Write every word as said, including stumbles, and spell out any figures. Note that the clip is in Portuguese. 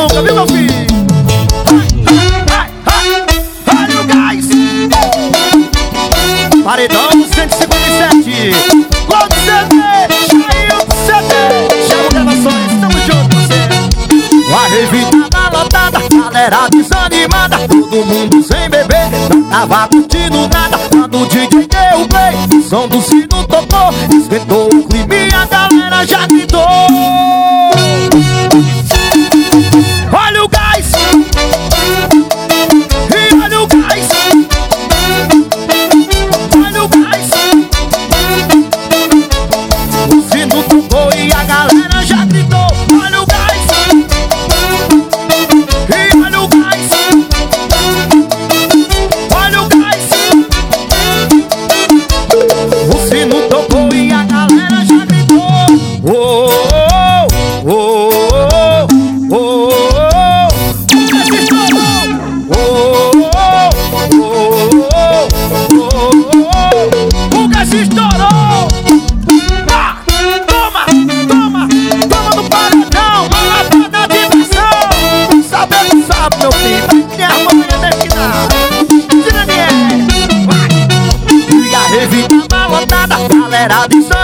nunca, viu, meu filho? Ai, ai, ai, olha o gás. Paredão cento e cinquenta e sete. Logo C D, Jair do C D. Chama gravações, tamo junto, você. A revista tá lotada, galera desanimada, todo mundo sem beber, não tava curtindo nada. Quando o D J deu o play, o som do sino tocou, esquentou o clima e a galera já gritou. Olha o gás! E olha o gás! Olha o gás! O sino tocou e a galera já gritou. Olha o gás! E olha o gás! Olha o gás! O sino tocou e a galera já gritou. Oh, oh, oh, oh, oh. O gás estourou! Ah, toma, toma, toma no paredão, uma lapada de pressão. Saber não sabe, meu filho, minha harmonia deve que dá. Tira Daniel, vai! E a revista tá lotada, galera de